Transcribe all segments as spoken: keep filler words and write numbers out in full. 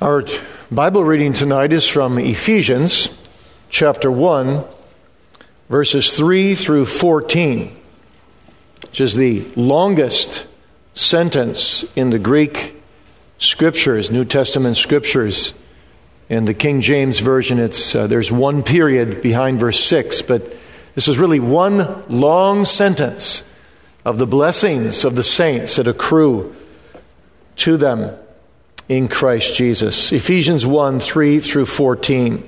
Our Bible reading tonight is from Ephesians chapter one, verses three through fourteen, which is the longest sentence in the Greek Scriptures, New Testament Scriptures. In the King James Version, it's uh, there's one period behind verse six, but this is really one long sentence of the blessings of the saints that accrue to them in Christ Jesus. Ephesians one, three through fourteen.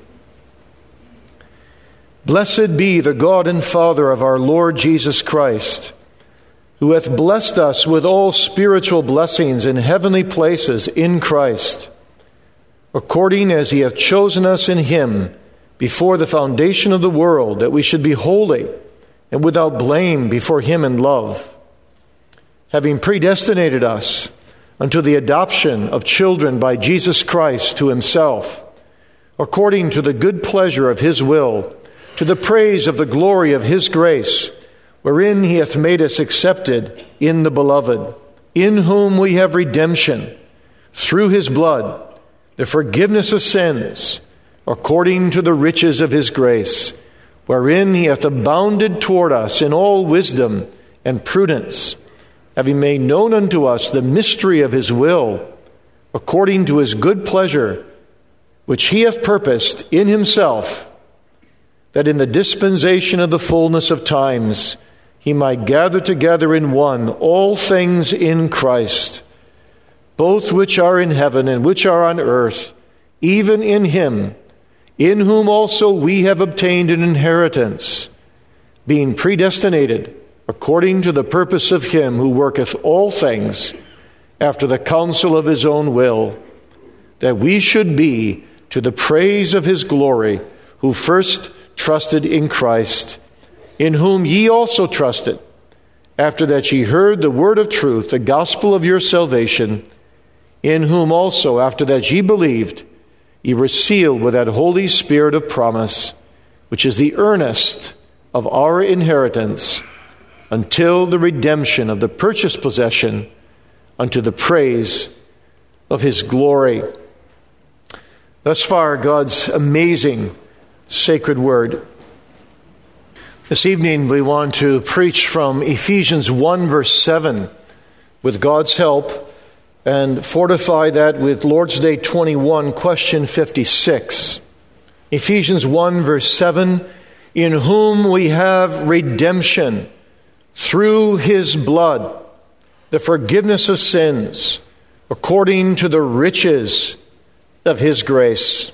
Blessed be the God and Father of our Lord Jesus Christ, who hath blessed us with all spiritual blessings in heavenly places in Christ, according as he hath chosen us in him before the foundation of the world, that we should be holy and without blame before him in love, having predestinated us unto the adoption of children by Jesus Christ to himself, according to the good pleasure of his will, to the praise of the glory of his grace, wherein he hath made us accepted in the Beloved, in whom we have redemption, through his blood, the forgiveness of sins, according to the riches of his grace, wherein he hath abounded toward us in all wisdom and prudence, having made known unto us the mystery of his will, according to his good pleasure, which he hath purposed in himself, that in the dispensation of the fullness of times he might gather together in one all things in Christ, both which are in heaven and which are on earth, even in him, in whom also we have obtained an inheritance, being predestinated according to the purpose of him who worketh all things after the counsel of his own will, that we should be to the praise of his glory, who first trusted in Christ, in whom ye also trusted, after that ye heard the word of truth, the gospel of your salvation, in whom also, after that ye believed, ye were sealed with that Holy Spirit of promise, which is the earnest of our inheritance, until the redemption of the purchased possession, unto the praise of his glory. Thus far, God's amazing sacred word. This evening we want to preach from Ephesians one, verse seven, with God's help, and fortify that with Lord's Day twenty-one, question fifty-six. Ephesians one, verse seven, in whom we have redemption through his blood, the forgiveness of sins, according to the riches of his grace.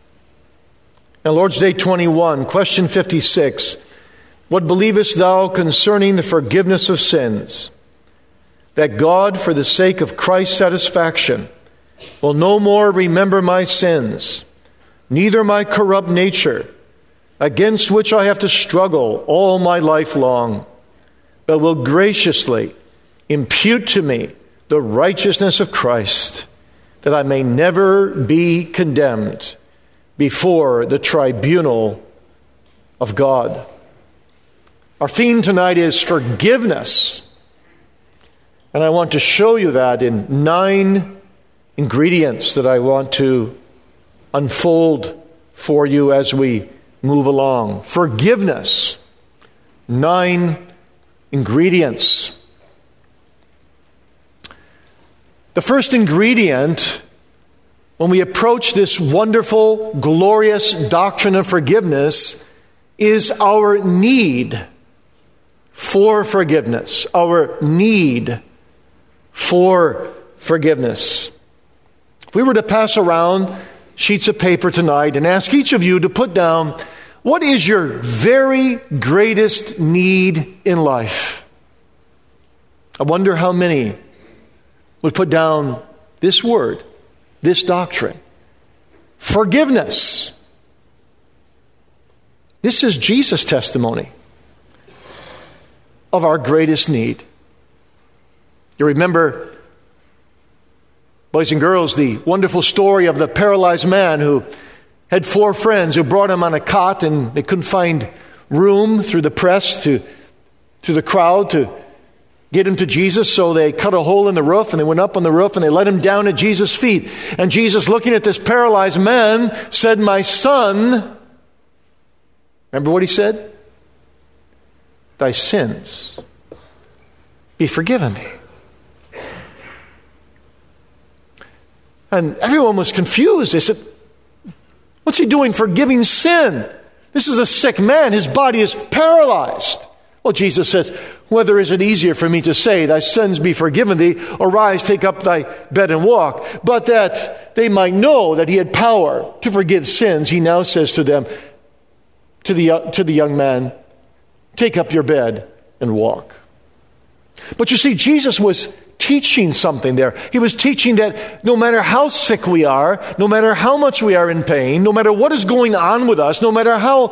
And Lord's Day twenty-one, question fifty-six, what believest thou concerning the forgiveness of sins? That God, for the sake of Christ's satisfaction, will no more remember my sins, neither my corrupt nature, against which I have to struggle all my life long, but will graciously impute to me the righteousness of Christ, that I may never be condemned before the tribunal of God. Our theme tonight is forgiveness. And I want to show you that in nine ingredients that I want to unfold for you as we move along. Forgiveness. Nine ingredients. The first ingredient, when we approach this wonderful, glorious doctrine of forgiveness, is our need for forgiveness. Our need for forgiveness. If we were to pass around sheets of paper tonight and ask each of you to put down, what is your very greatest need in life? I wonder how many would put down this word, this doctrine. Forgiveness. This is Jesus' testimony of our greatest need. You remember, boys and girls, the wonderful story of the paralyzed man who had four friends who brought him on a cot, and they couldn't find room through the press to, to the crowd to get him to Jesus, so they cut a hole in the roof, and they went up on the roof, and they let him down at Jesus' feet. And Jesus, looking at this paralyzed man, said, "My son," remember what he said? "Thy sins be forgiven thee." And everyone was confused. They said, "What's he doing forgiving sin? This is a sick man. His body is paralyzed." Well, Jesus says, "Whether is it easier for me to say, thy sins be forgiven thee, or rise, take up thy bed and walk?" But that they might know that he had power to forgive sins, he now says to them, to the, to the young man, "Take up your bed and walk." But you see, Jesus was teaching something there. He was teaching that no matter how sick we are, no matter how much we are in pain, no matter what is going on with us, no matter how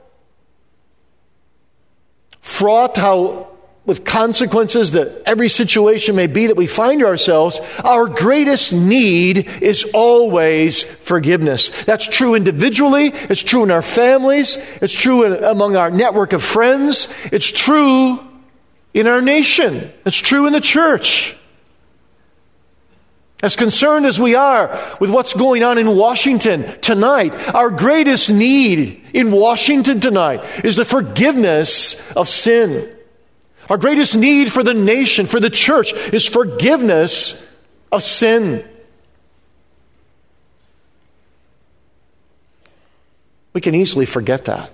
fraught, how with consequences that every situation may be that we find ourselves, our greatest need is always forgiveness. That's true individually. It's true in our families. It's true in, among our network of friends. It's true in our nation. It's true in the church. As concerned as we are with what's going on in Washington tonight, our greatest need in Washington tonight is the forgiveness of sin. Our greatest need for the nation, for the church, is forgiveness of sin. We can easily forget that.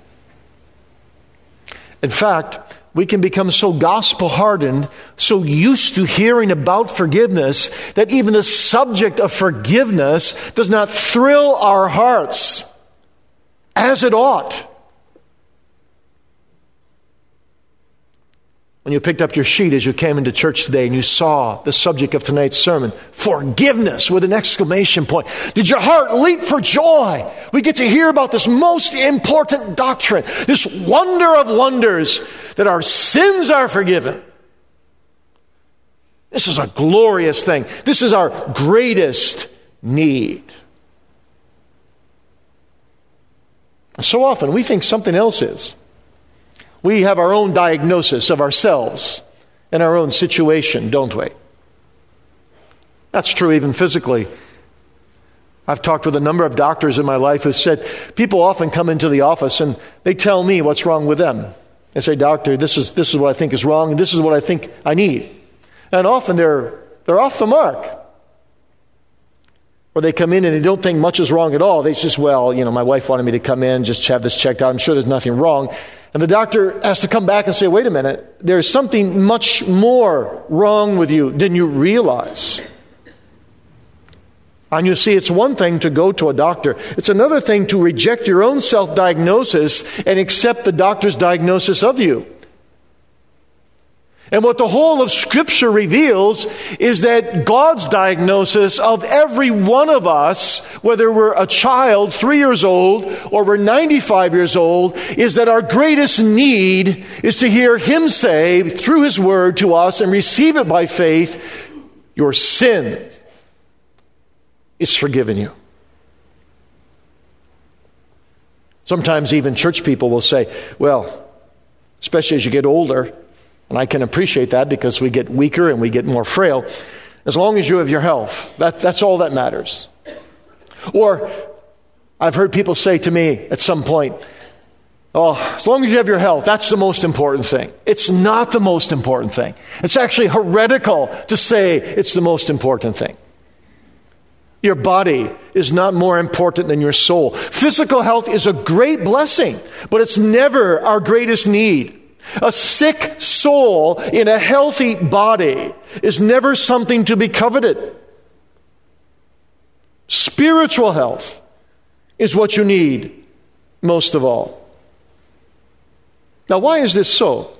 In fact, we can become so gospel-hardened, so used to hearing about forgiveness, that even the subject of forgiveness does not thrill our hearts as it ought. When you picked up your sheet as you came into church today and you saw the subject of tonight's sermon, forgiveness with an exclamation point, did your heart leap for joy? We get to hear about this most important doctrine, this wonder of wonders, that our sins are forgiven. This is a glorious thing. This is our greatest need. So often we think something else is. We have our own diagnosis of ourselves and our own situation, don't we? That's true even physically. I've talked with a number of doctors in my life who said people often come into the office and they tell me what's wrong with them. They say, "Doctor, this is this is what I think is wrong, and this is what I think I need." And often they're they're off the mark. Or they come in and they don't think much is wrong at all. They just, "Well, you know, my wife wanted me to come in, just have this checked out. I'm sure there's nothing wrong." And the doctor has to come back and say, "Wait a minute, there's something much more wrong with you than you realize." And you see, it's one thing to go to a doctor. It's another thing to reject your own self-diagnosis and accept the doctor's diagnosis of you. And what the whole of Scripture reveals is that God's diagnosis of every one of us, whether we're a child, three years old, or we're ninety-five years old, is that our greatest need is to hear Him say through His Word to us and receive it by faith, "Your sin is forgiven you." Sometimes even church people will say, "Well, especially as you get older," and I can appreciate that because we get weaker and we get more frail. "As long as you have your health, that, that's all that matters." Or I've heard people say to me at some point, "Oh, as long as you have your health, that's the most important thing." It's not the most important thing. It's actually heretical to say it's the most important thing. Your body is not more important than your soul. Physical health is a great blessing, but it's never our greatest need. A sick soul in a healthy body is never something to be coveted. Spiritual health is what you need most of all. Now, why is this so?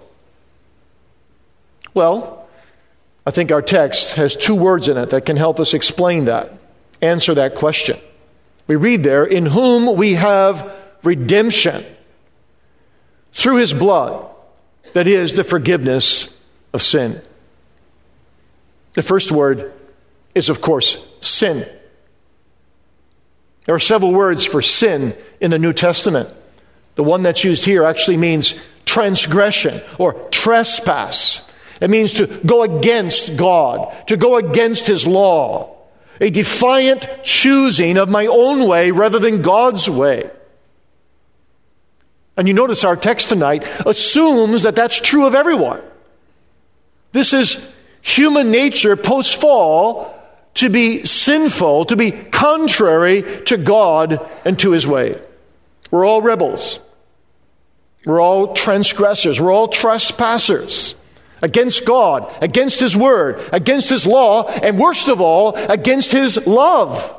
Well, I think our text has two words in it that can help us explain that, answer that question. We read there, "In whom we have redemption through His blood, that is, the forgiveness of sin." The first word is, of course, sin. There are several words for sin in the New Testament. The one that's used here actually means transgression or trespass. It means to go against God, to go against His law. A defiant choosing of my own way rather than God's way. And you notice our text tonight assumes that that's true of everyone. This is human nature post-fall to be sinful, to be contrary to God and to His way. We're all rebels. We're all transgressors. We're all trespassers against God, against His word, against His law, and worst of all, against His love.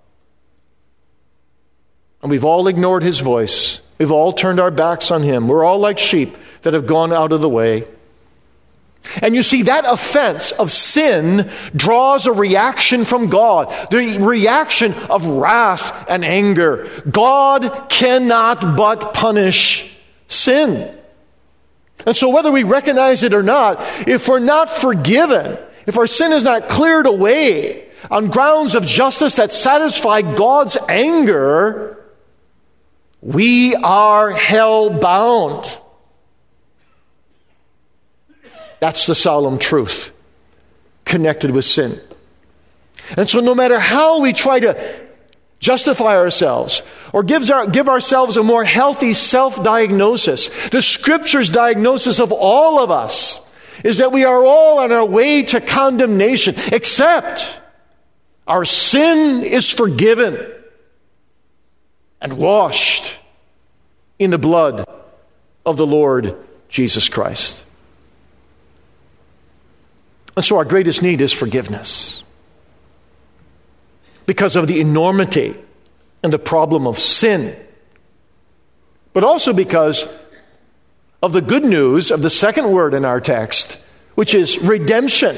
And we've all ignored His voice. We've all turned our backs on Him. We're all like sheep that have gone out of the way. And you see, that offense of sin draws a reaction from God, the reaction of wrath and anger. God cannot but punish sin. And so whether we recognize it or not, if we're not forgiven, if our sin is not cleared away on grounds of justice that satisfy God's anger, we are hell-bound. That's the solemn truth connected with sin. And so no matter how we try to justify ourselves or gives our, give ourselves a more healthy self-diagnosis, the Scripture's diagnosis of all of us is that we are all on our way to condemnation, except our sin is forgiven and washed in the blood of the Lord Jesus Christ. And so our greatest need is forgiveness because of the enormity and the problem of sin, but also because of the good news of the second word in our text, which is redemption.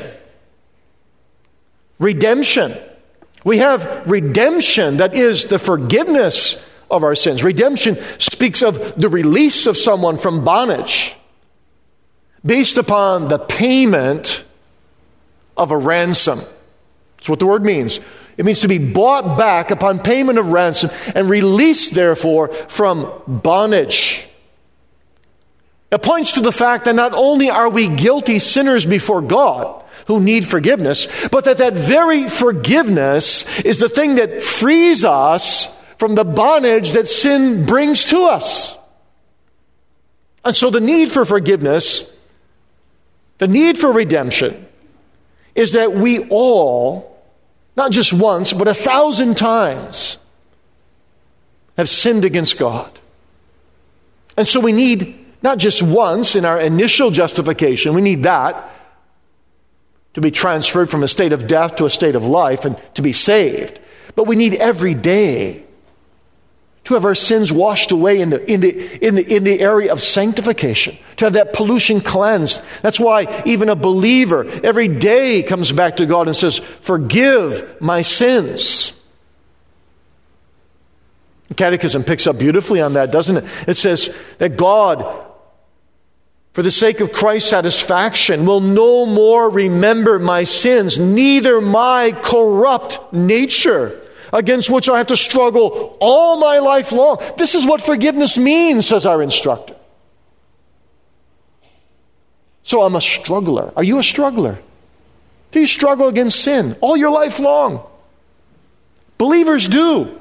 Redemption. We have redemption, that is the forgiveness of our sins. Redemption speaks of the release of someone from bondage based upon the payment of a ransom. That's what the word means. It means to be bought back upon payment of ransom and released, therefore, from bondage. It points to the fact that not only are we guilty sinners before God who need forgiveness, but that that very forgiveness is the thing that frees us from the bondage that sin brings to us. And so the need for forgiveness, the need for redemption, is that we all, not just once, but a thousand times, have sinned against God. And so we need, not just once in our initial justification, we need that to be transferred from a state of death to a state of life and to be saved. But we need every day to have our sins washed away in the, in the, in the, in the area of sanctification, to have that pollution cleansed. That's why even a believer every day comes back to God and says, "Forgive my sins." The Catechism picks up beautifully on that, doesn't it? It says that God, for the sake of Christ's satisfaction, will no more remember my sins, neither my corrupt nature, against which I have to struggle all my life long. This is what forgiveness means, says our instructor. So I'm a struggler. Are you a struggler? Do you struggle against sin all your life long? Believers do.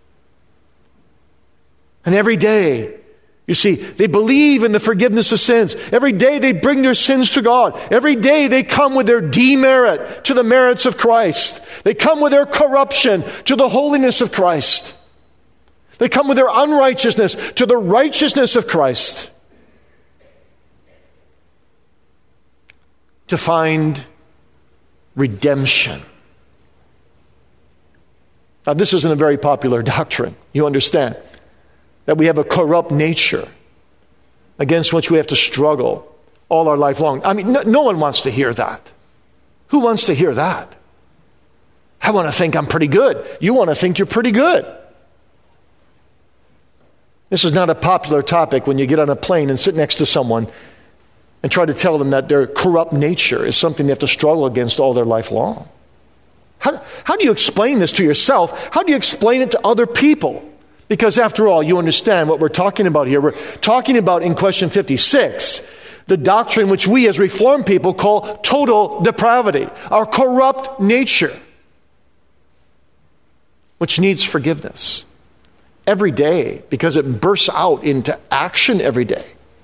And every day, you see, they believe in the forgiveness of sins. Every day they bring their sins to God. Every day they come with their demerit to the merits of Christ. They come with their corruption to the holiness of Christ. They come with their unrighteousness to the righteousness of Christ. To find redemption. Now, this isn't a very popular doctrine. You understand that we have a corrupt nature against which we have to struggle all our life long. I mean, no, no one wants to hear that. Who wants to hear that? I want to think I'm pretty good. You want to think you're pretty good. This is not a popular topic when you get on a plane and sit next to someone and try to tell them that their corrupt nature is something they have to struggle against all their life long. How, how do you explain this to yourself? How do you explain it to other people? Because after all, you understand what we're talking about here. We're talking about in question fifty-six, the doctrine which we as Reformed people call total depravity, our corrupt nature, which needs forgiveness every day because it bursts out into action every day.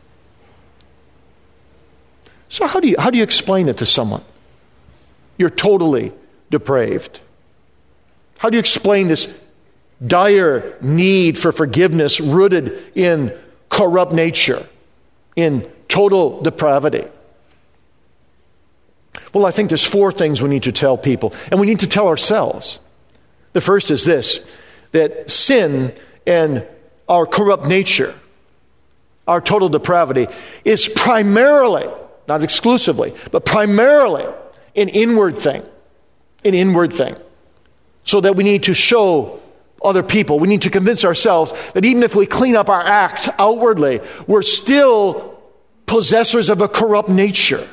So how do you, how do you explain it to someone? You're totally depraved. How do you explain this dire need for forgiveness rooted in corrupt nature, in total depravity? Well, I think there's four things we need to tell people, and we need to tell ourselves. The first is this, that sin and our corrupt nature, our total depravity, is primarily, not exclusively, but primarily an inward thing. An inward thing. So that we need to show other people, we need to convince ourselves that even if we clean up our act outwardly, we're still possessors of a corrupt nature.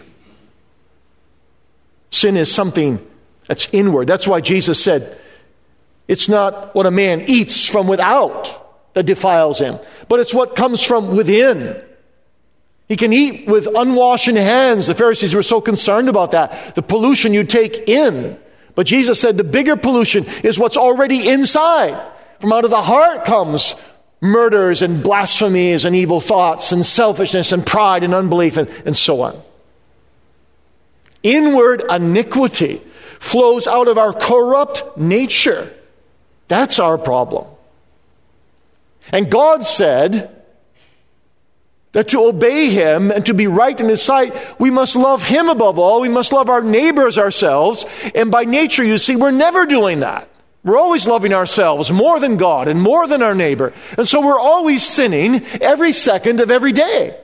Sin is something that's inward. That's why Jesus said, it's not what a man eats from without that defiles him, but it's what comes from within. He can eat with unwashed hands. The Pharisees were so concerned about that, the pollution you take in. But Jesus said the bigger pollution is what's already inside. From out of the heart comes murders and blasphemies and evil thoughts and selfishness and pride and unbelief and, and so on. Inward iniquity flows out of our corrupt nature. That's our problem. And God said that to obey Him and to be right in His sight, we must love Him above all. We must love our neighbors ourselves. And by nature, you see, we're never doing that. We're always loving ourselves more than God and more than our neighbor. And so we're always sinning every second of every day.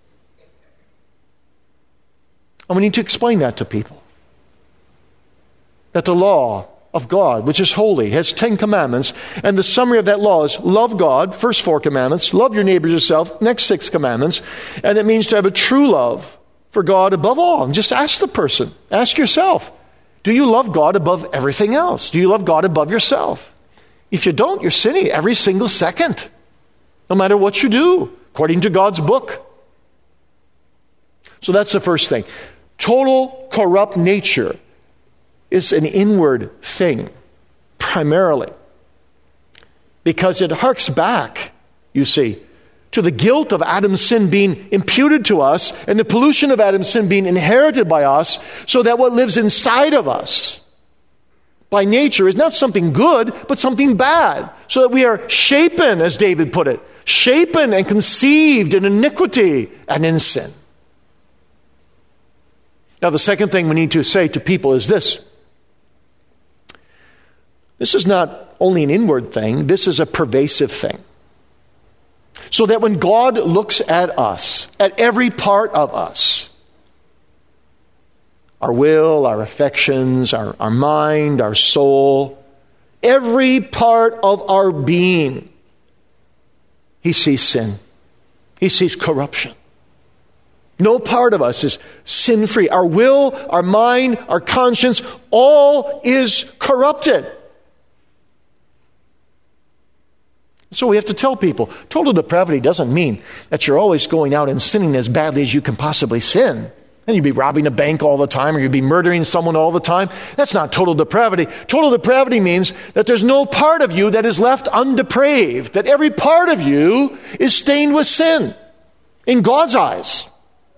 And we need to explain that to people. That the law of God, which is holy, has Ten Commandments, and the summary of that law is love God, first four commandments, love your neighbors yourself, next six commandments, and it means to have a true love for God above all. And just ask the person, ask yourself, do you love God above everything else? Do you love God above yourself? If you don't, you're sinning every single second, no matter what you do, according to God's book. So that's the first thing. Total corrupt nature is an inward thing, primarily, because it harks back, you see, to the guilt of Adam's sin being imputed to us and the pollution of Adam's sin being inherited by us, so that what lives inside of us by nature is not something good, but something bad, so that we are shapen, as David put it, shapen and conceived in iniquity and in sin. Now, the second thing we need to say to people is this. This is not only an inward thing, this is a pervasive thing. So that when God looks at us, at every part of us, our will, our affections, our, our mind, our soul, every part of our being, He sees sin. He sees corruption. No part of us is sin-free. Our will, our mind, our conscience, all is corrupted. So we have to tell people, total depravity doesn't mean that you're always going out and sinning as badly as you can possibly sin. And you'd be robbing a bank all the time, or you'd be murdering someone all the time. That's not total depravity. Total depravity means that there's no part of you that is left undepraved, that every part of you is stained with sin in God's eyes.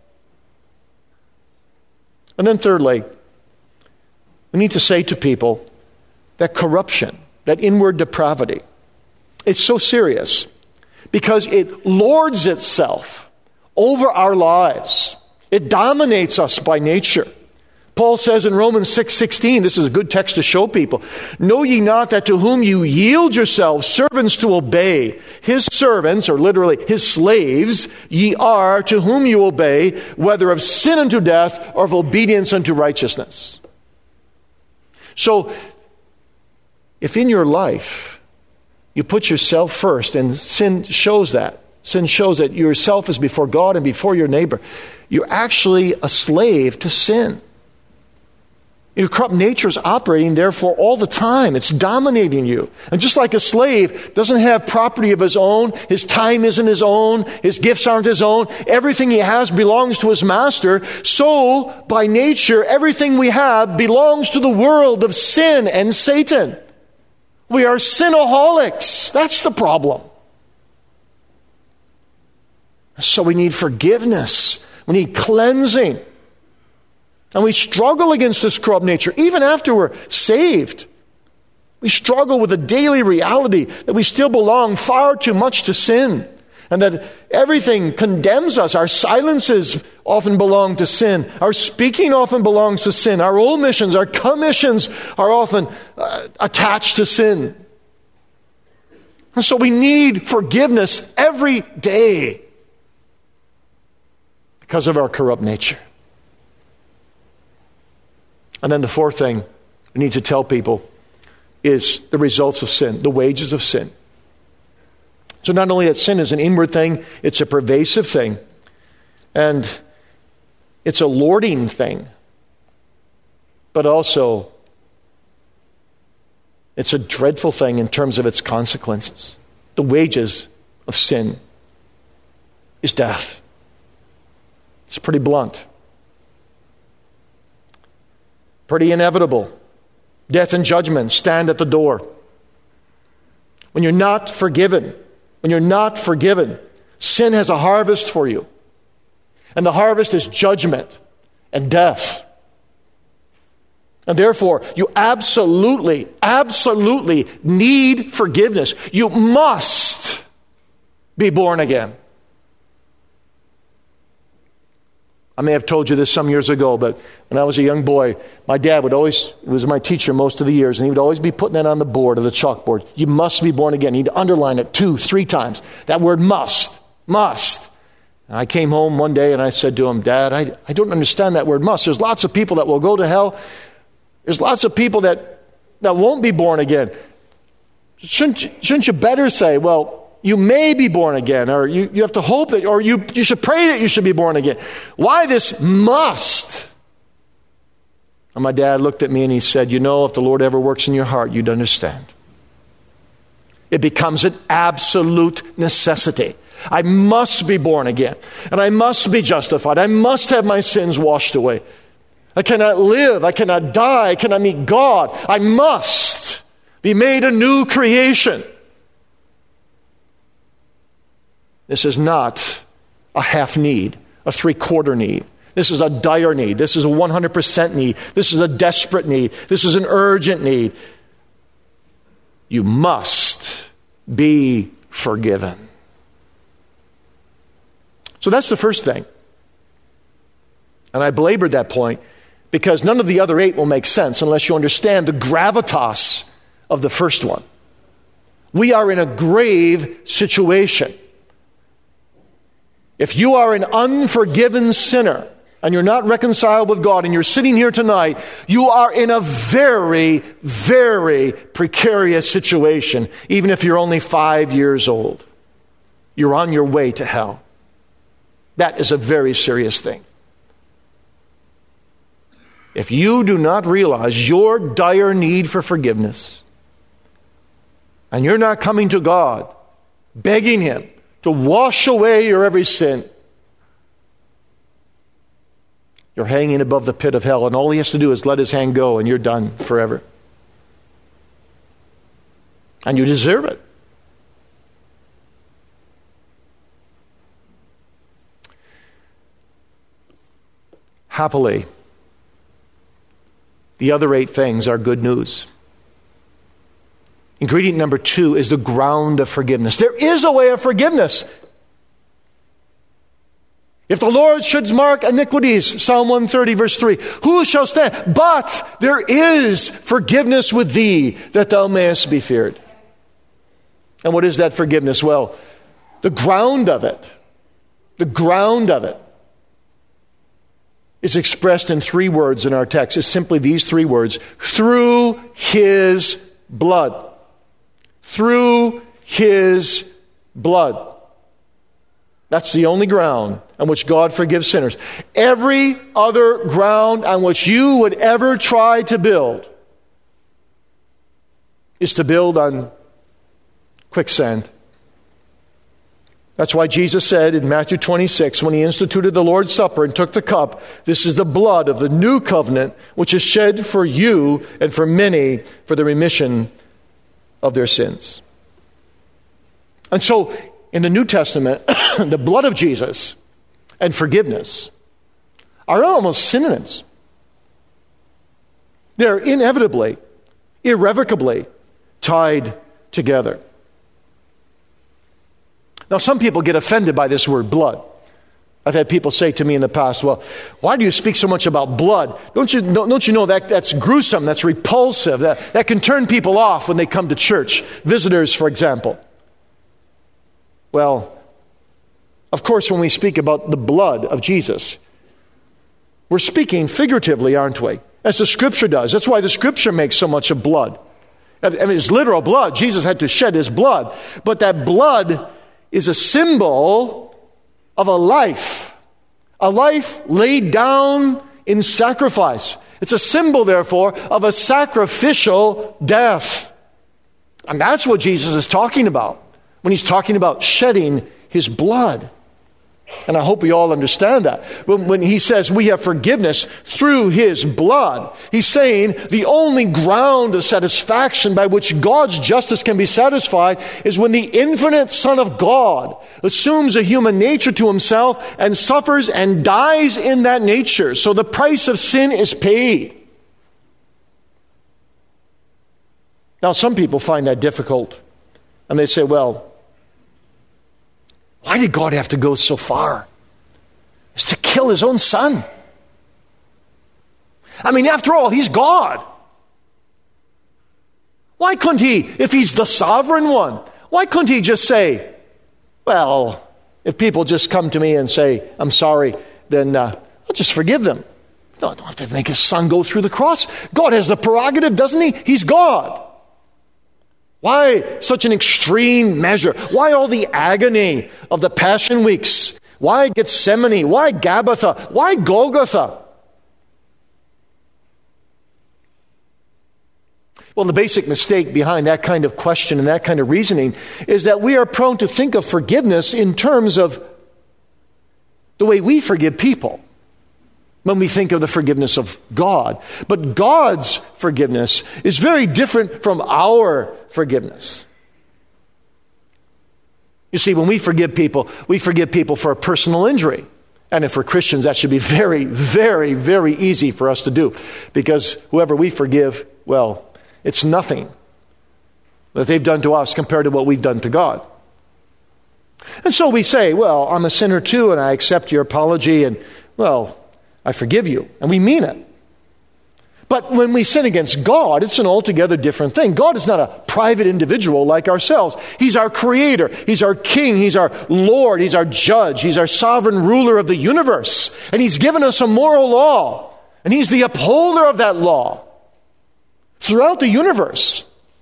And then thirdly, we need to say to people that corruption, that inward depravity, it's so serious because it lords itself over our lives. It dominates us by nature. Paul says in Romans six sixteen, this is a good text to show people, know ye not that to whom you yield yourselves servants to obey, his servants, or literally his slaves, ye are to whom you obey, whether of sin unto death or of obedience unto righteousness. So, if in your life you put yourself first, and sin shows that, sin shows that yourself is before God and before your neighbor, you're actually a slave to sin. Your corrupt nature is operating, therefore, all the time. It's dominating you. And just like a slave doesn't have property of his own, his time isn't his own, his gifts aren't his own, everything he has belongs to his master, so, by nature, everything we have belongs to the world of sin and Satan. We are sinaholics. That's the problem. So we need forgiveness. We need cleansing. And we struggle against this corrupt nature, even after we're saved. We struggle with the daily reality that we still belong far too much to sin, and that everything condemns us. Our silences often belong to sin. Our speaking often belongs to sin. Our omissions, our commissions are often uh, attached to sin. And so we need forgiveness every day because of our corrupt nature. And then the fourth thing we need to tell people is the results of sin, the wages of sin. So not only that sin is an inward thing, it's a pervasive thing. And it's a lording thing. But also, it's a dreadful thing in terms of its consequences. The wages of sin is death. It's pretty blunt. Pretty inevitable. Death and judgment stand at the door. When you're not forgiven, when you're not forgiven, sin has a harvest for you. And the harvest is judgment and death. And therefore, you absolutely, absolutely need forgiveness. You must be born again. I may have told you this some years ago, but when I was a young boy, my dad would always, he was my teacher most of the years, and he would always be putting that on the board, or the chalkboard. You must be born again. He'd underline it two, three times. That word must, must. And I came home one day and I said to him, Dad, I, I don't understand that word must. There's lots of people that will go to hell. There's lots of people that, that won't be born again. Shouldn't, shouldn't you better say, well, you may be born again, or you, you have to hope that, or you, you should pray that you should be born again. Why this must? And my dad looked at me and he said, you know, if the Lord ever works in your heart, you'd understand. It becomes an absolute necessity. I must be born again, and I must be justified. I must have my sins washed away. I cannot live. I cannot die. I cannot meet God. I must be made a new creation. This is not a half need, a three-quarter need. This is a dire need. This is a one hundred percent need. This is a desperate need. This is an urgent need. You must be forgiven. So that's the first thing. And I belabored that point because none of the other eight will make sense unless you understand the gravitas of the first one. We are in a grave situation. If you are an unforgiven sinner and you're not reconciled with God and you're sitting here tonight, you are in a very, very precarious situation, even if you're only five years old. You're on your way to hell. That is a very serious thing. If you do not realize your dire need for forgiveness, and you're not coming to God, begging Him to wash away your every sin, you're hanging above the pit of hell, and all He has to do is let His hand go, and you're done forever. And you deserve it. Happily, the other eight things are good news. Ingredient number two is the ground of forgiveness. There is a way of forgiveness. If the Lord should mark iniquities, Psalm one thirty, verse three, who shall stand? But there is forgiveness with thee, that thou mayest be feared. And what is that forgiveness? Well, the ground of it, the ground of it is expressed in three words in our text. It's simply these three words: through His blood. Through His blood. That's the only ground on which God forgives sinners. Every other ground on which you would ever try to build is to build on quicksand. That's why Jesus said in Matthew twenty-six, when he instituted the Lord's Supper and took the cup, "This is the blood of the new covenant, which is shed for you and for many for the remission of their sins." And so, in the New Testament, the blood of Jesus and forgiveness are almost synonyms. They're inevitably, irrevocably tied together. Now, some people get offended by this word blood. I've had people say to me in the past, "Well, why do you speak so much about blood? Don't you know, don't you know that that's gruesome, that's repulsive, that, that can turn people off when they come to church, visitors, for example." Well, of course, when we speak about the blood of Jesus, we're speaking figuratively, aren't we? As the Scripture does. That's why the Scripture makes so much of blood. I mean, it's literal blood. Jesus had to shed his blood. But that blood is a symbol of a life. A life laid down in sacrifice. It's a symbol, therefore, of a sacrificial death. And that's what Jesus is talking about when he's talking about shedding his blood. And I hope we all understand that. When, when he says we have forgiveness through his blood, he's saying the only ground of satisfaction by which God's justice can be satisfied is when the infinite Son of God assumes a human nature to himself and suffers and dies in that nature. So the price of sin is paid. Now, some people find that difficult. And they say, well, why did God have to go so far as to kill his own son? I mean, after all, he's God. Why couldn't he, if he's the sovereign one, why couldn't he just say, well, if people just come to me and say, I'm sorry, then uh, I'll just forgive them. No, I don't have to make his son go through the cross. God has the prerogative, doesn't he? He's God. Why such an extreme measure? Why all the agony of the Passion Weeks? Why Gethsemane? Why Gabbatha? Why Golgotha? Well, the basic mistake behind that kind of question and that kind of reasoning is that we are prone to think of forgiveness in terms of the way we forgive people when we think of the forgiveness of God. But God's forgiveness is very different from our forgiveness. You see, when we forgive people, we forgive people for a personal injury. And if we're Christians, that should be very, very, very easy for us to do. Because whoever we forgive, well, it's nothing that they've done to us compared to what we've done to God. And so we say, well, I'm a sinner too, and I accept your apology, and, well, I forgive you. And we mean it. But when we sin against God, it's an altogether different thing. God is not a private individual like ourselves. He's our creator. He's our king. He's our Lord. He's our judge. He's our sovereign ruler of the universe. And he's given us a moral law. And he's the upholder of that law throughout the universe.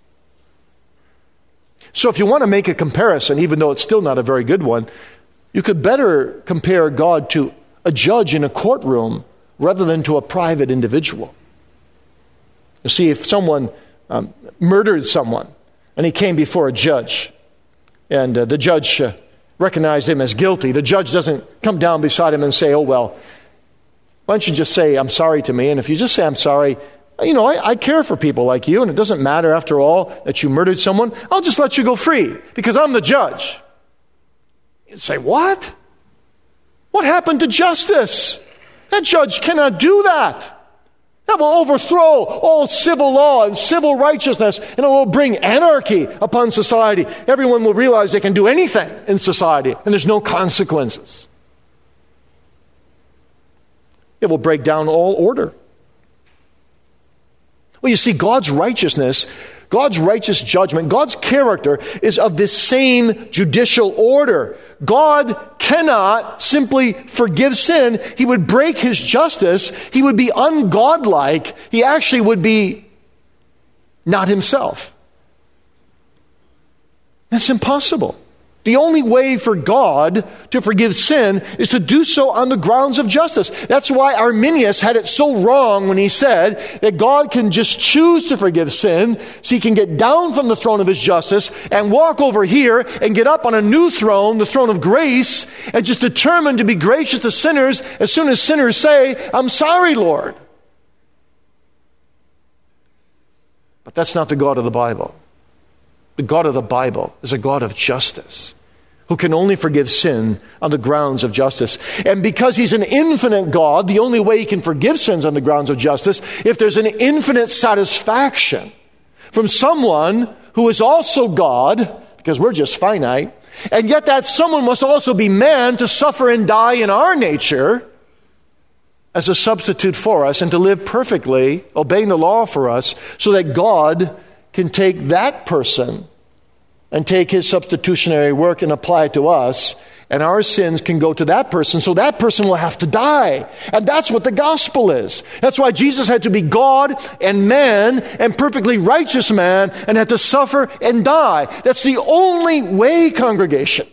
So if you want to make a comparison, even though it's still not a very good one, you could better compare God to a judge in a courtroom rather than to a private individual. You see, if someone um, murdered someone and he came before a judge and uh, the judge uh, recognized him as guilty, the judge doesn't come down beside him and say, oh, well, why don't you just say, I'm sorry to me? And if you just say, I'm sorry, you know, I, I care for people like you, and it doesn't matter after all that you murdered someone. I'll just let you go free because I'm the judge. You'd say, what? What happened to justice? That judge cannot do that. That will overthrow all civil law and civil righteousness, and it will bring anarchy upon society. Everyone will realize they can do anything in society, and there's no consequences. It will break down all order. Well, you see, God's righteousness, God's righteous judgment, God's character is of this same judicial order. God cannot simply forgive sin. He would break his justice. He would be ungodlike. He actually would be not himself. That's impossible. The only way for God to forgive sin is to do so on the grounds of justice. That's why Arminius had it so wrong when he said that God can just choose to forgive sin, so he can get down from the throne of his justice and walk over here and get up on a new throne, the throne of grace, and just determined to be gracious to sinners as soon as sinners say, "I'm sorry, Lord." But that's not the God of the Bible. The God of the Bible is a God of justice, who can only forgive sin on the grounds of justice. And because he's an infinite God, the only way he can forgive sins on the grounds of justice, if there's an infinite satisfaction from someone who is also God, because we're just finite, and yet that someone must also be man to suffer and die in our nature as a substitute for us and to live perfectly, obeying the law for us, so that God can take that person and take his substitutionary work and apply it to us, and our sins can go to that person, so that person will have to die. And that's what the gospel is. That's why Jesus had to be God and man and perfectly righteous man and had to suffer and die. That's the only way, congregation,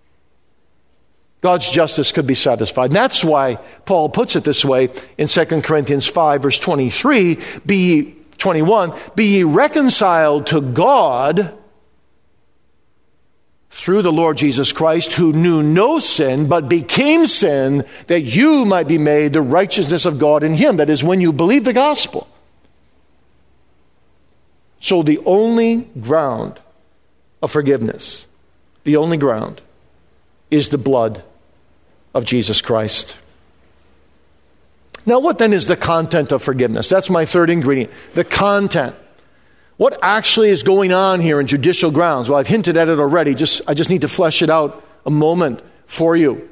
God's justice could be satisfied. And that's why Paul puts it this way in Second Corinthians five, verse twenty-three, be ye, twenty-one, be ye reconciled to God through the Lord Jesus Christ, who knew no sin, but became sin, that you might be made the righteousness of God in him. That is, when you believe the gospel. So the only ground of forgiveness, the only ground, is the blood of Jesus Christ. Now, what then is the content of forgiveness? That's my third ingredient, the content. What actually is going on here in judicial grounds? Well, I've hinted at it already. Just I just need to flesh it out a moment for you.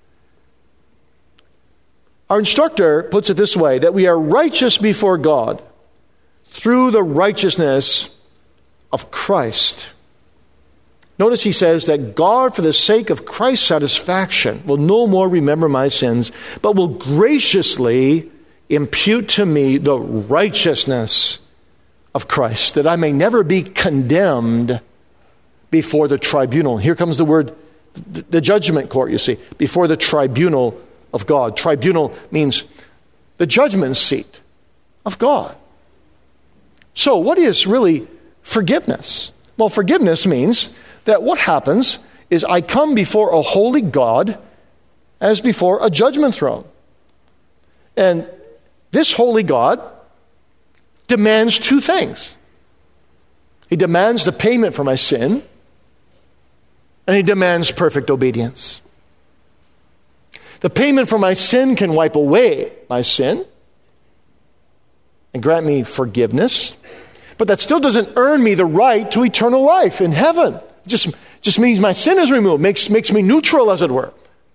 Our instructor puts it this way, that we are righteous before God through the righteousness of Christ. Notice he says that God, for the sake of Christ's satisfaction, will no more remember my sins, but will graciously impute to me the righteousness of Christ, that I may never be condemned before the tribunal. Here comes the word, the judgment court, you see, before the tribunal of God. Tribunal means the judgment seat of God. So what is really forgiveness? Well, forgiveness means that what happens is I come before a holy God as before a judgment throne. And this holy God demands two things. He demands the payment for my sin, and he demands perfect obedience. The payment for my sin can wipe away my sin and grant me forgiveness, but that still doesn't earn me the right to eternal life in heaven. It just, just means my sin is removed, makes, makes me neutral, as it were.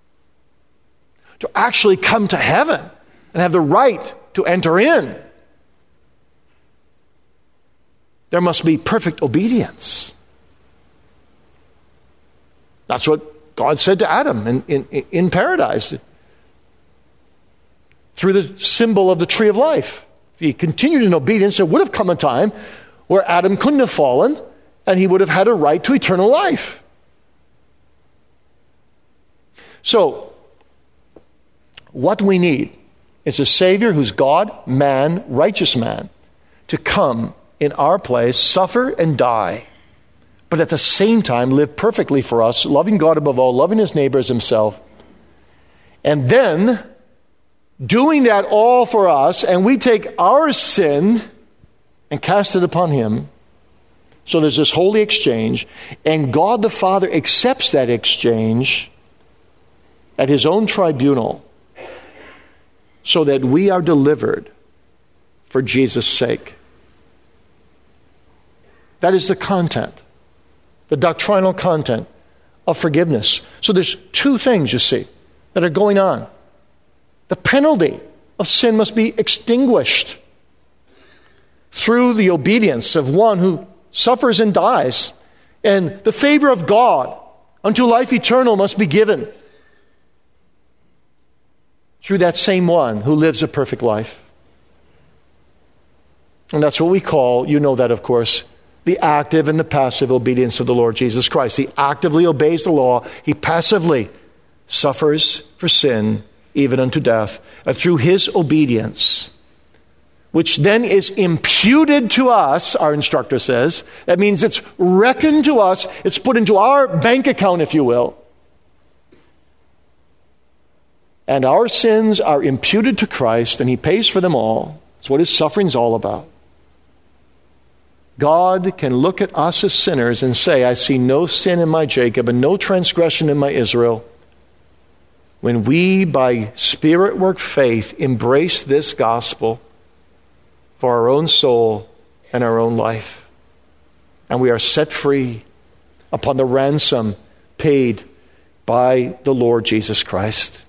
To actually come to heaven and have the right to enter in, there must be perfect obedience. That's what God said to Adam in, in, in paradise through the symbol of the tree of life. If he continued in obedience, there would have come a time where Adam couldn't have fallen and he would have had a right to eternal life. So, what we need is a Savior who's God, man, righteous man, to come in our place, suffer and die, but at the same time live perfectly for us, loving God above all, loving his neighbor as himself, and then doing that all for us, and we take our sin and cast it upon him. So there's this holy exchange, and God the Father accepts that exchange at his own tribunal so that we are delivered for Jesus' sake. That is the content, the doctrinal content of forgiveness. So there's two things, you see, that are going on. The penalty of sin must be extinguished through the obedience of one who suffers and dies. And the favor of God unto life eternal must be given through that same one who lives a perfect life. And that's what we call, you know that of course, the active and the passive obedience of the Lord Jesus Christ. He actively obeys the law. He passively suffers for sin, even unto death. And through his obedience, which then is imputed to us, our instructor says, that means it's reckoned to us, it's put into our bank account, if you will. And our sins are imputed to Christ, and he pays for them all. That's what his suffering's all about. God can look at us as sinners and say, I see no sin in my Jacob and no transgression in my Israel. When we, by Spirit work faith, embrace this gospel for our own soul and our own life, and we are set free upon the ransom paid by the Lord Jesus Christ.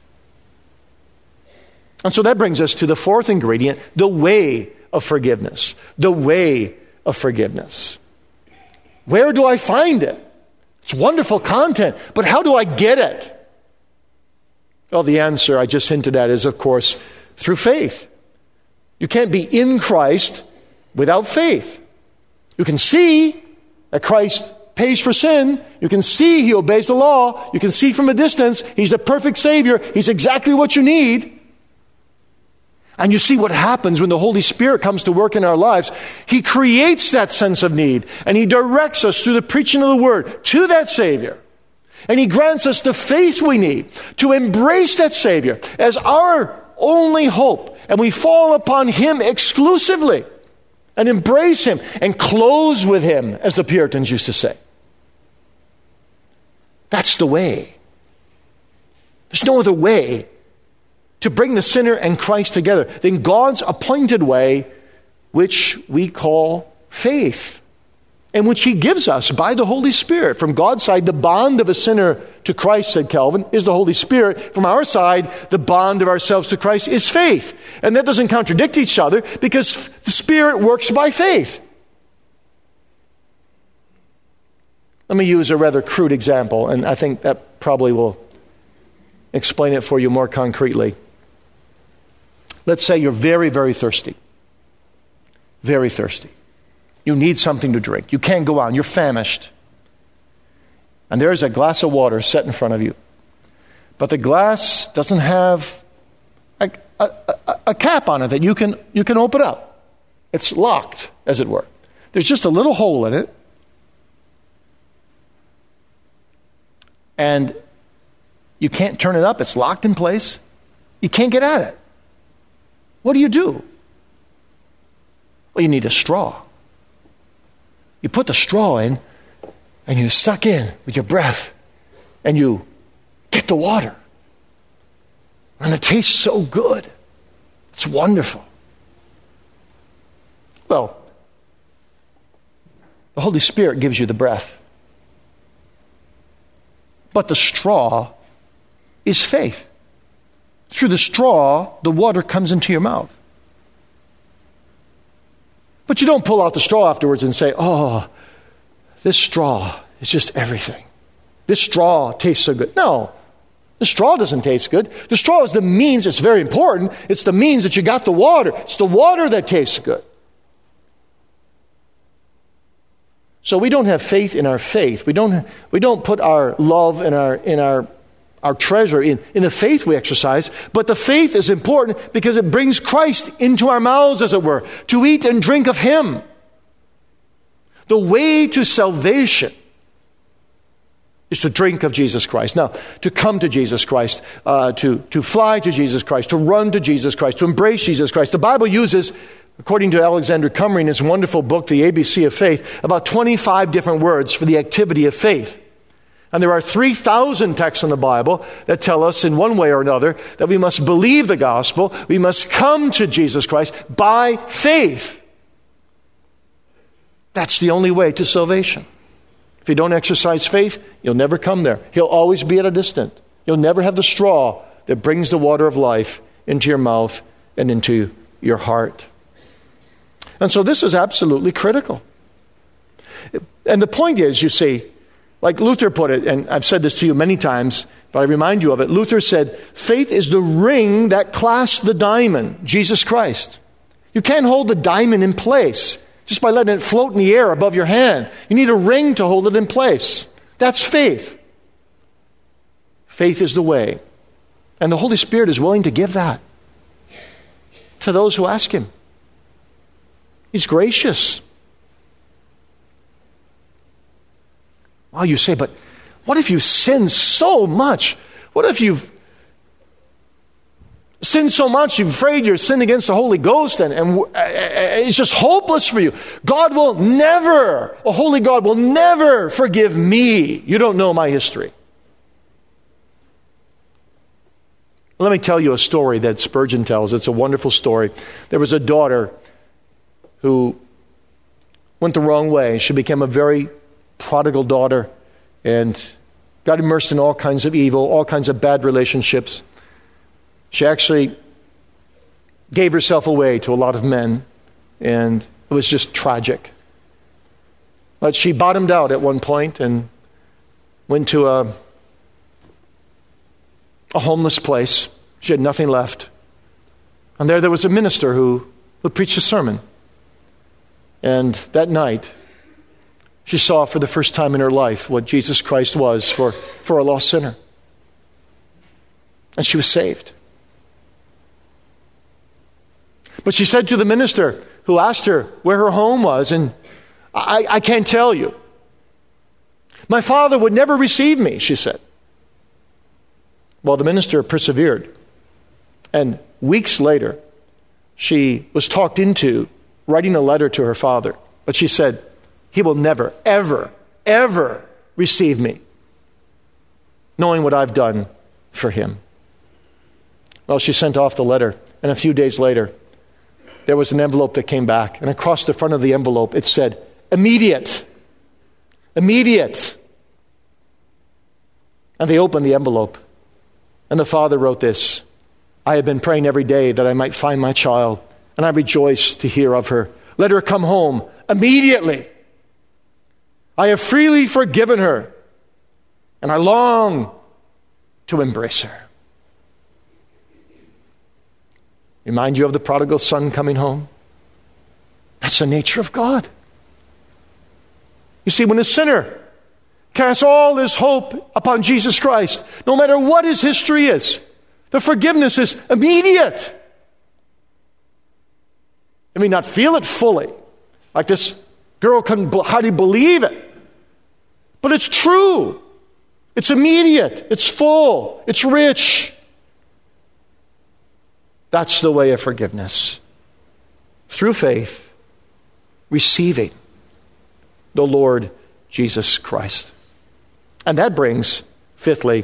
And so that brings us to the fourth ingredient, the way of forgiveness. The way of forgiveness. Where do I find it? It's wonderful content, but how do I get it? Well, the answer I just hinted at is, of course, through faith. You can't be in Christ without faith. You can see that Christ pays for sin. You can see he obeys the law. You can see from a distance he's the perfect Savior. He's exactly what you need. And you see what happens when the Holy Spirit comes to work in our lives. He creates that sense of need, and he directs us through the preaching of the Word to that Savior. And he grants us the faith we need to embrace that Savior as our only hope. And we fall upon him exclusively and embrace him and close with him, as the Puritans used to say. That's the way. There's no other way to bring the sinner and Christ together than God's appointed way, which we call faith, and which he gives us by the Holy Spirit. From God's side, the bond of a sinner to Christ, said Calvin, is the Holy Spirit. From our side, the bond of ourselves to Christ is faith. And that doesn't contradict each other, because the Spirit works by faith. Let me use a rather crude example, and I think that probably will explain it for you more concretely. Let's say you're very, very thirsty. Very thirsty. You need something to drink. You can't go on. You're famished. And there's a glass of water set in front of you. But the glass doesn't have a, a, a, a cap on it that you can, you can open up. It's locked, as it were. There's just a little hole in it. And you can't turn it up. It's locked in place. You can't get at it. What do you do? Well, you need a straw. You put the straw in, and you suck in with your breath, and you get the water. And it tastes so good. It's wonderful. Well, the Holy Spirit gives you the breath. But the straw is faith. Through the straw, the water comes into your mouth. But you don't pull out the straw afterwards and say, oh, this straw is just everything. This straw tastes so good. No, the straw doesn't taste good. The straw is the means. It's very important. It's the means that you got the water. It's the water that tastes good. So we don't have faith in our faith. We don't, we don't put our love in our, in our, our treasure in, in the faith we exercise. But the faith is important because it brings Christ into our mouths, as it were, to eat and drink of him. The way to salvation is to drink of Jesus Christ. Now, to come to Jesus Christ, uh, to, to fly to Jesus Christ, to run to Jesus Christ, to embrace Jesus Christ. The Bible uses, according to Alexander Cumry in his wonderful book, The A B C of Faith, about twenty-five different words for the activity of faith. And there are three thousand texts in the Bible that tell us in one way or another that we must believe the gospel, we must come to Jesus Christ by faith. That's the only way to salvation. If you don't exercise faith, you'll never come there. He'll always be at a distance. You'll never have the straw that brings the water of life into your mouth and into your heart. And so this is absolutely critical. And the point is, you see, like Luther put it, and I've said this to you many times, but I remind you of it. Luther said, faith is the ring that clasps the diamond, Jesus Christ. You can't hold the diamond in place just by letting it float in the air above your hand. You need a ring to hold it in place. That's faith. Faith is the way. And the Holy Spirit is willing to give that to those who ask Him. He's gracious. Well, you say, but what if you've sinned so much? What if you've sinned so much you're afraid you're sinned against the Holy Ghost and, and it's just hopeless for you? God will never, a holy God will never forgive me. You don't know my history. Let me tell you a story that Spurgeon tells. It's a wonderful story. There was a daughter who went the wrong way. She became a very prodigal daughter and got immersed in all kinds of evil, all kinds of bad relationships. She actually gave herself away to a lot of men, and it was just tragic. But she bottomed out at one point and went to a, a homeless place. She had nothing left. And there there was a minister who, who preached a sermon. And that night, she saw for the first time in her life what Jesus Christ was for, for a lost sinner. And she was saved. But she said to the minister who asked her where her home was, and I, I can't tell you. My father would never receive me, she said. Well, the minister persevered. And weeks later, she was talked into writing a letter to her father. But she said, he will never, ever, ever receive me, knowing what I've done for him. Well, she sent off the letter, and a few days later, there was an envelope that came back, and across the front of the envelope, it said, immediate, immediate. And they opened the envelope, and the father wrote this: I have been praying every day that I might find my child, and I rejoice to hear of her. Let her come home immediately. I have freely forgiven her, and I long to embrace her. Remind you of the prodigal son coming home? That's the nature of God. You see, when a sinner casts all his hope upon Jesus Christ, no matter what his history is, the forgiveness is immediate. I may not feel it fully, like this girl couldn't hardly believe it. But it's true. It's immediate. It's full. It's rich. That's the way of forgiveness. Through faith, receiving the Lord Jesus Christ. And that brings, fifthly,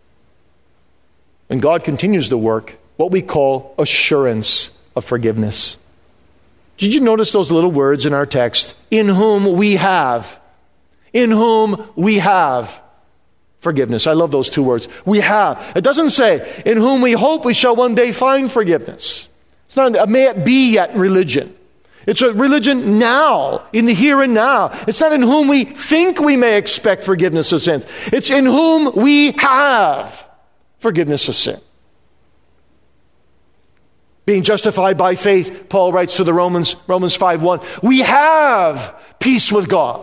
and God continues the work, what we call assurance of forgiveness. Did you notice those little words in our text? In whom we have. In whom we have forgiveness. I love those two words. We have. It doesn't say, in whom we hope we shall one day find forgiveness. It's not a may it be yet religion. It's a religion now, in the here and now. It's not in whom we think we may expect forgiveness of sins. It's in whom we have forgiveness of sin. Being justified by faith, Paul writes to the Romans, Romans five one, we have peace with God.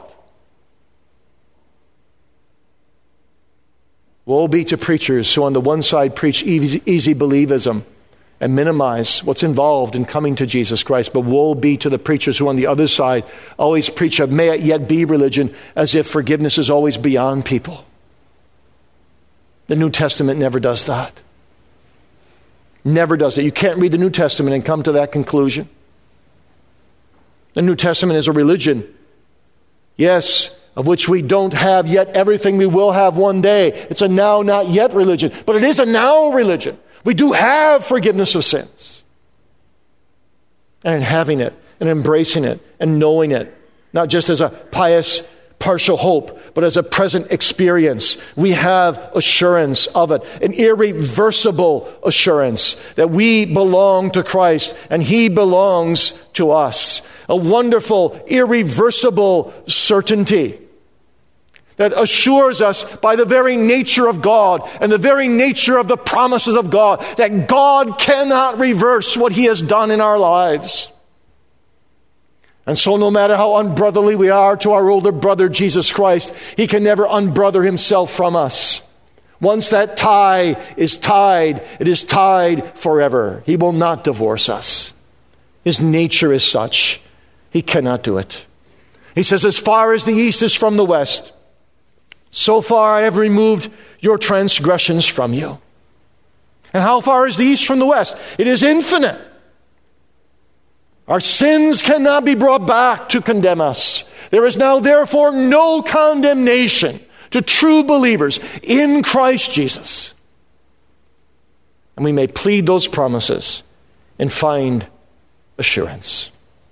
Woe be to preachers who on the one side preach easy, easy believism and minimize what's involved in coming to Jesus Christ. But woe be to the preachers who on the other side always preach a may it yet be religion as if forgiveness is always beyond people. The New Testament never does that. Never does it. You can't read the New Testament and come to that conclusion. The New Testament is a religion, yes, of which we don't have yet everything we will have one day. It's a now, not yet religion. But it is a now religion. We do have forgiveness of sins. And in having it, and embracing it, and knowing it, not just as a pious, partial hope, but as a present experience, we have assurance of it. An irreversible assurance that we belong to Christ, and He belongs to us. A wonderful, irreversible certainty that assures us by the very nature of God and the very nature of the promises of God that God cannot reverse what He has done in our lives. And so no matter how unbrotherly we are to our older brother, Jesus Christ, he can never unbrother himself from us. Once that tie is tied, it is tied forever. He will not divorce us. His nature is such. He cannot do it. He says, as far as the east is from the west, so far I have removed your transgressions from you. And how far is the east from the west? It is infinite. Our sins cannot be brought back to condemn us. There is now therefore no condemnation to true believers in Christ Jesus. And we may plead those promises and find assurance.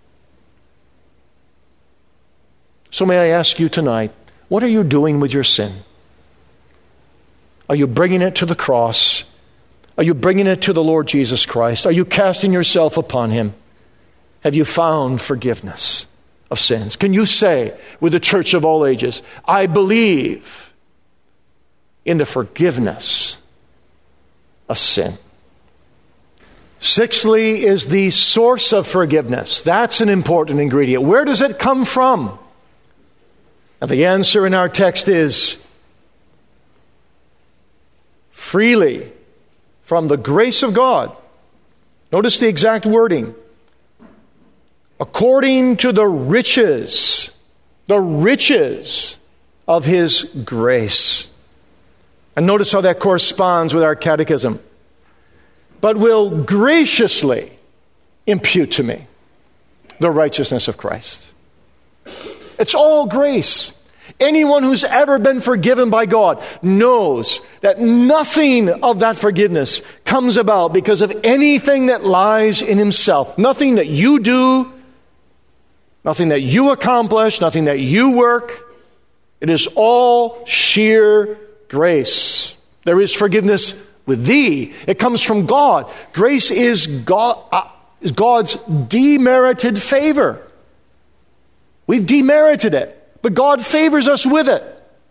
So may I ask you tonight, what are you doing with your sin? Are you bringing it to the cross? Are you bringing it to the Lord Jesus Christ? Are you casting yourself upon him? Have you found forgiveness of sins? Can you say with the church of all ages, I believe in the forgiveness of sin? Sixthly is the source of forgiveness. That's an important ingredient. Where does it come from? And the answer in our text is freely from the grace of God. Notice the exact wording. According to the riches, the riches of his grace. And notice how that corresponds with our catechism. But will graciously impute to me the righteousness of Christ. It's all grace. Anyone who's ever been forgiven by God knows that nothing of that forgiveness comes about because of anything that lies in himself. Nothing that you do, nothing that you accomplish, nothing that you work. It is all sheer grace. There is forgiveness with thee. It comes from God. Grace is God, uh, is God's demerited favor. We've demerited it, but God favors us with it.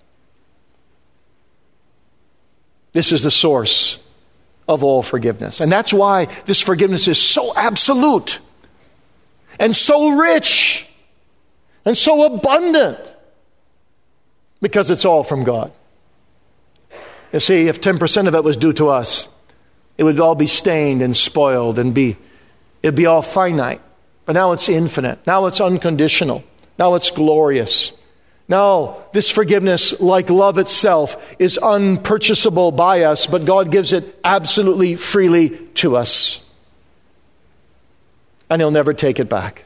This is the source of all forgiveness. And that's why this forgiveness is so absolute and so rich and so abundant, because it's all from God. You see, if ten percent of it was due to us, it would all be stained and spoiled and be, it'd be all finite. But now it's infinite. Now it's unconditional. Now it's glorious. Now this forgiveness, like love itself, is unpurchasable by us, but God gives it absolutely freely to us. And he'll never take it back.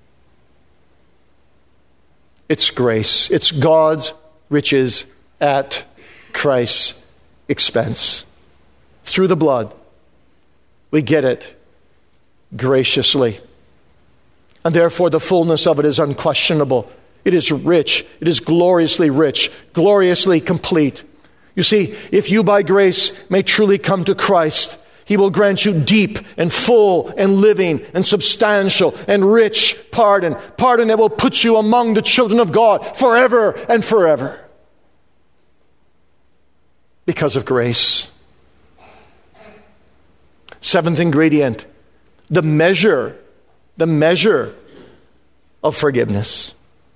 It's grace. It's God's riches at Christ's expense. Through the blood, we get it graciously. And therefore the fullness of it is unquestionable. It is rich. It is gloriously rich, gloriously complete. You see, if you by grace may truly come to Christ, he will grant you deep and full and living and substantial and rich pardon. Pardon that will put you among the children of God forever and forever. Because of grace. Seventh ingredient, the measure, the measure of forgiveness.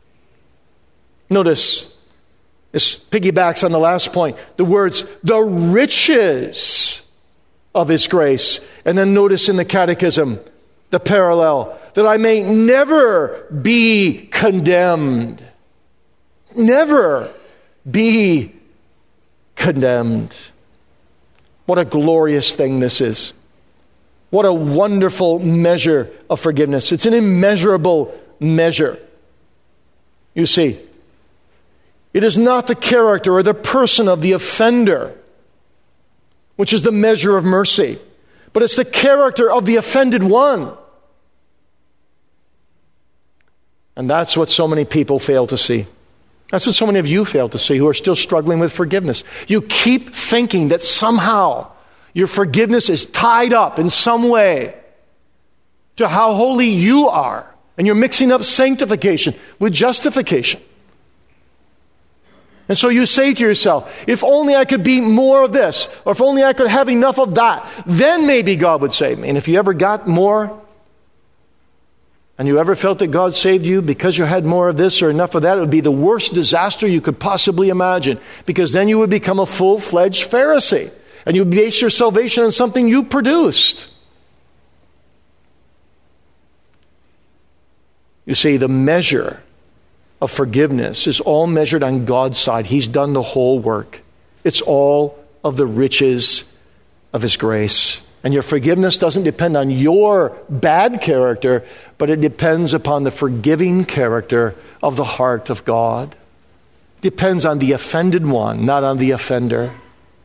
Notice, this piggybacks on the last point, the words, the riches of his grace. And then notice in the catechism, the parallel, that I may never be condemned. Never be condemned. What a glorious thing this is. What a wonderful measure of forgiveness. It's an immeasurable measure. You see, it is not the character or the person of the offender, which is the measure of mercy, but it's the character of the offended one. And that's what so many people fail to see. That's what so many of you fail to see who are still struggling with forgiveness. You keep thinking that somehow your forgiveness is tied up in some way to how holy you are. And you're mixing up sanctification with justification. And so you say to yourself, if only I could be more of this, or if only I could have enough of that, then maybe God would save me. And if you ever got more and you ever felt that God saved you because you had more of this or enough of that, it would be the worst disaster you could possibly imagine, because then you would become a full-fledged Pharisee, and you base your salvation on something you produced. You see, the measure of forgiveness is all measured on God's side. He's done the whole work. It's all of the riches of His grace. And your forgiveness doesn't depend on your bad character, but it depends upon the forgiving character of the heart of God. It depends on the offended one, not on the offender.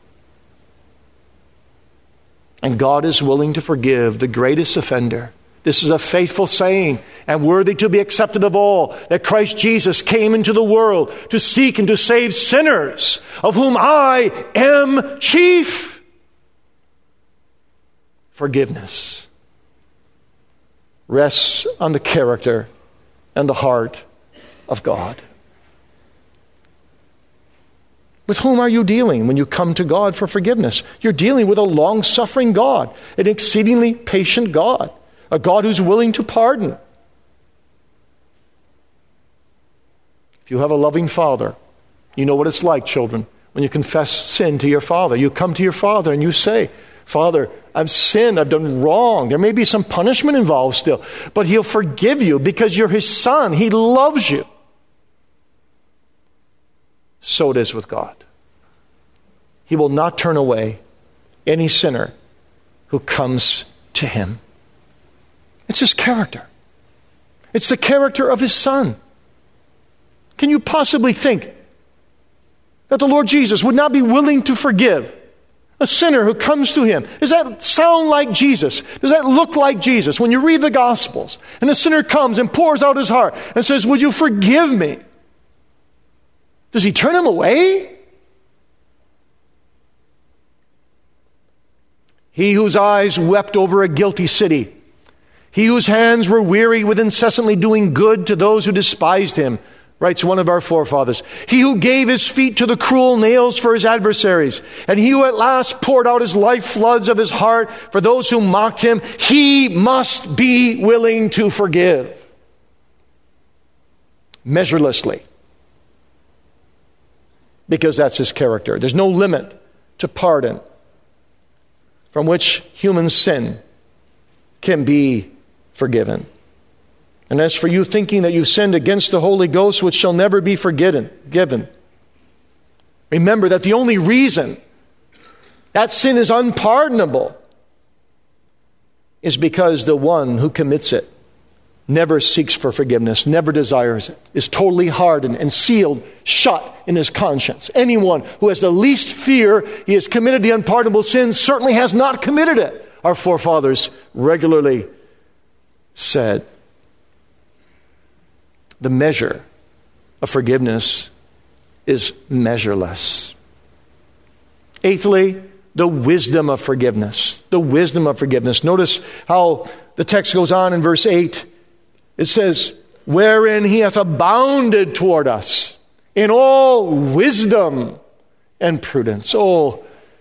And God is willing to forgive the greatest offender. This is a faithful saying and worthy to be accepted of all, that Christ Jesus came into the world to seek and to save sinners, of whom I am chief. Forgiveness rests on the character and the heart of God. With whom are you dealing when you come to God for forgiveness? You're dealing with a long-suffering God, an exceedingly patient God, a God who's willing to pardon. If you have a loving Father, you know what it's like, children, when you confess sin to your Father. You come to your Father and you say, Father, I've sinned, I've done wrong. There may be some punishment involved still, but He'll forgive you because you're His son. He loves you. So it is with God. He will not turn away any sinner who comes to Him. It's His character. It's the character of His Son. Can you possibly think that the Lord Jesus would not be willing to forgive a sinner who comes to Him? Does that sound like Jesus? Does that look like Jesus? When you read the Gospels and the sinner comes and pours out his heart and says, would you forgive me? Does He turn him away? He whose eyes wept over a guilty city, he whose hands were weary with incessantly doing good to those who despised him, writes one of our forefathers. He who gave his feet to the cruel nails for his adversaries, and he who at last poured out his life floods of his heart for those who mocked him, he must be willing to forgive measurelessly, because that's His character. There's no limit to pardon from which human sin can be forgiven. And as for you thinking that you've sinned against the Holy Ghost, which shall never be forgiven, given, remember that the only reason that sin is unpardonable is because the one who commits it never seeks for forgiveness, never desires it, is totally hardened and sealed shut in his conscience. Anyone who has the least fear he has committed the unpardonable sin certainly has not committed it, our forefathers regularly said. The measure of forgiveness is measureless. Eighthly, the wisdom of forgiveness. The wisdom of forgiveness. Notice how the text goes on in verse eight. It says, wherein He hath abounded toward us in all wisdom and prudence. Oh,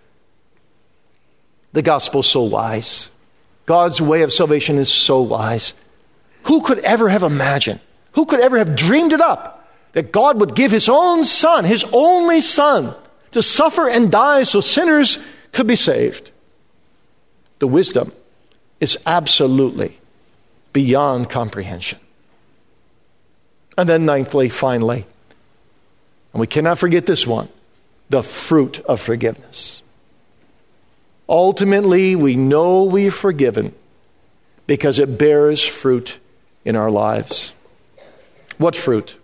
the gospel is so wise. God's way of salvation is so wise. Who could ever have imagined, who could ever have dreamed it up, that God would give His own Son, His only Son, to suffer and die so sinners could be saved? The wisdom is absolutely beyond comprehension. And then ninthly, finally, and we cannot forget this one, the fruit of forgiveness. Ultimately, we know we are forgiven because it bears fruit in our lives. What fruit?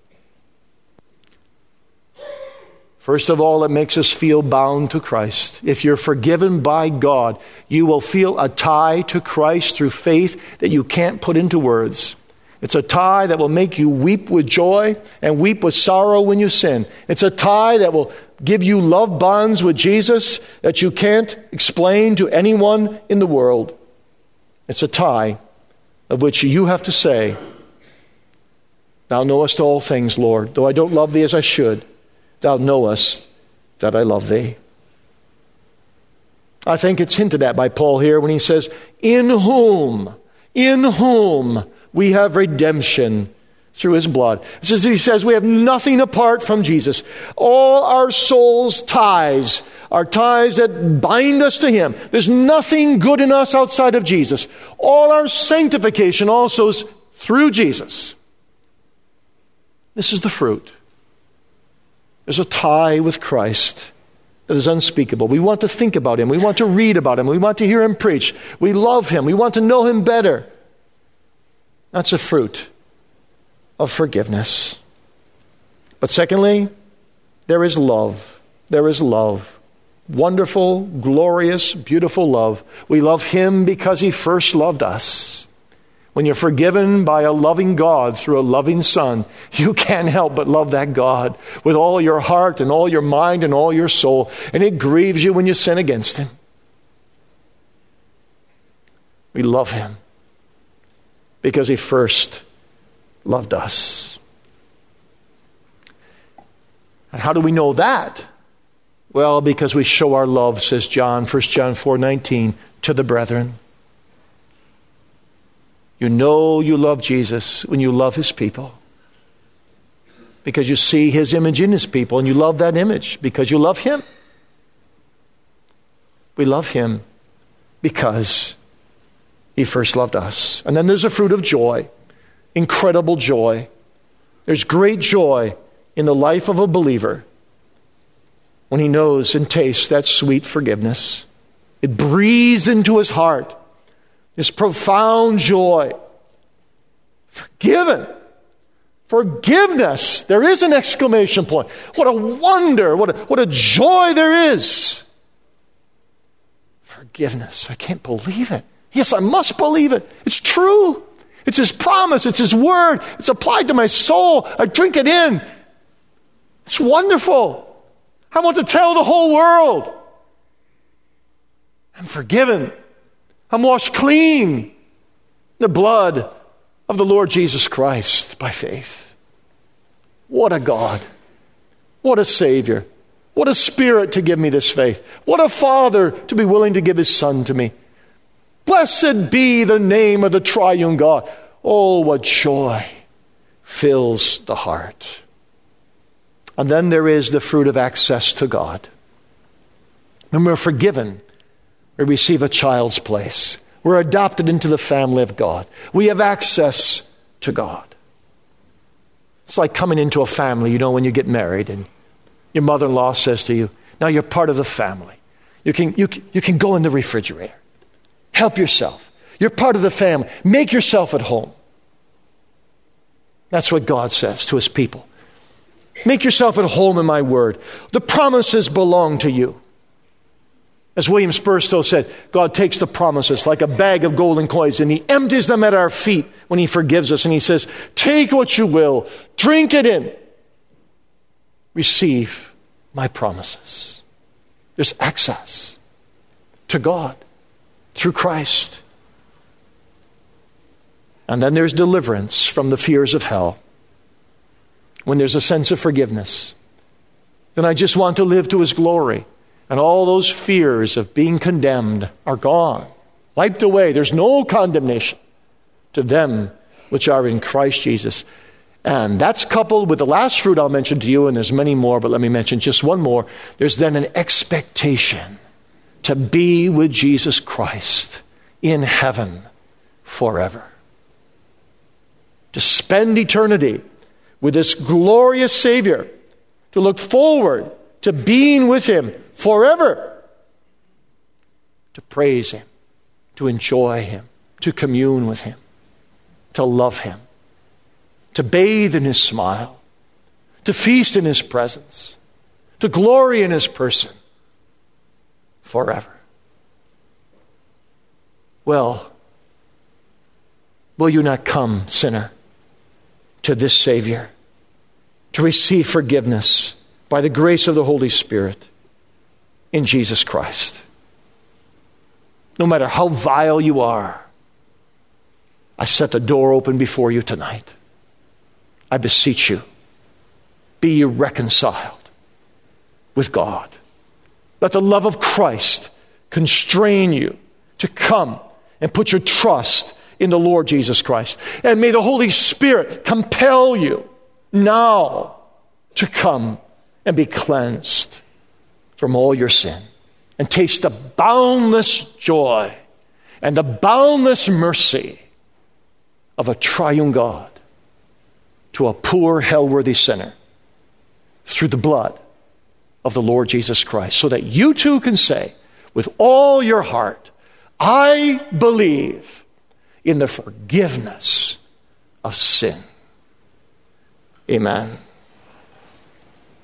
First of all, it makes us feel bound to Christ. If you're forgiven by God, you will feel a tie to Christ through faith that you can't put into words. It's a tie that will make you weep with joy and weep with sorrow when you sin. It's a tie that will give you love bonds with Jesus that you can't explain to anyone in the world. It's a tie of which you have to say, Thou knowest all things, Lord, though I don't love Thee as I should. Thou knowest that I love Thee. I think it's hinted at by Paul here when he says, in whom, in whom we have redemption through his blood. It says, he says we have nothing apart from Jesus. All our soul's ties are ties that bind us to him. There's nothing good in us outside of Jesus. All our sanctification also is through Jesus. This is the fruit. There's a tie with Christ that is unspeakable. We want to think about him. We want to read about him. We want to hear him preach. We love him. We want to know him better. That's a fruit of forgiveness. But secondly, there is love. There is love. Wonderful, glorious, beautiful love. We love him because he first loved us. When you're forgiven by a loving God through a loving Son, you can't help but love that God with all your heart and all your mind and all your soul. And it grieves you when you sin against him. We love him because he first loved us. And how do we know that? Well, because we show our love, says John, First John four nineteen, to the brethren. You know you love Jesus when you love his people. Because you see his image in his people and you love that image because you love him. We love him because he first loved us. And then there's a fruit of joy. Incredible joy. There's great joy in the life of a believer when he knows and tastes that sweet forgiveness. It breathes into his heart this profound joy. Forgiven. Forgiveness. There is an exclamation point. What a wonder. What a, what a joy there is. Forgiveness. I can't believe it. Yes, I must believe it. It's true. It's his promise. It's his word. It's applied to my soul. I drink it in. It's wonderful. I want to tell the whole world. I'm forgiven. I'm washed clean in the blood of the Lord Jesus Christ by faith. What a God. What a Savior. What a Spirit to give me this faith. What a Father to be willing to give his Son to me. Blessed be the name of the triune God. Oh, what joy fills the heart. And then there is the fruit of access to God. When we're forgiven, we receive a child's place. We're adopted into the family of God. We have access to God. It's like coming into a family, you know, when you get married and your mother-in-law says to you, now you're part of the family. You can, you, you can go in the refrigerator. Help yourself. You're part of the family. Make yourself at home. That's what God says to his people. Make yourself at home in my word. The promises belong to you. As William Spurstow said, God takes the promises like a bag of golden coins and he empties them at our feet when he forgives us. And he says, take what you will, drink it in. Receive my promises. There's access to God through Christ. And then there's deliverance from the fears of hell. When there's a sense of forgiveness, then I just want to live to his glory. And all those fears of being condemned are gone, wiped away. There's no condemnation to them which are in Christ Jesus. And that's coupled with the last fruit I'll mention to you, and there's many more, but let me mention just one more. There's then an expectation to be with Jesus Christ in heaven forever. To spend eternity with this glorious Savior, to look forward to being with him forever, to praise him, to enjoy him, to commune with him, to love him, to bathe in his smile, to feast in his presence, to glory in his person forever. Well, will you not come, sinner, to this Savior, to receive forgiveness by the grace of the Holy Spirit in Jesus Christ? No matter how vile you are, I set the door open before you tonight. I beseech you, be ye reconciled with God. Let the love of Christ constrain you to come and put your trust in the Lord Jesus Christ. And may the Holy Spirit compel you now to come and be cleansed from all your sin and taste the boundless joy and the boundless mercy of a triune God to a poor, hell-worthy sinner through the blood of the Lord Jesus Christ, so that you too can say with all your heart, I believe in the forgiveness of sin. Amen.